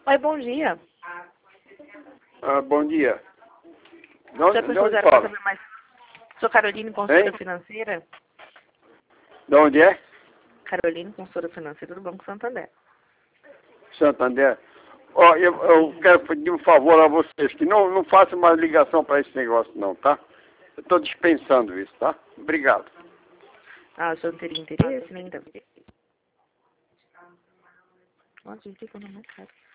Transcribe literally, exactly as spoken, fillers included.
Oi, bom dia. Ah, bom dia. De Já onde, de pensou onde para fala? saber mais? Sou Caroline, consultora Hein? financeira. De onde é? Caroline, consultora financeira do Banco Santander. Santander. Ó, eu, eu quero pedir um favor a vocês, que não, não façam mais ligação para esse negócio não, tá? Eu estou dispensando isso, tá? Obrigado. Ah, o senhor não teria interesse, né? Então. Ó, gente, que eu não quero.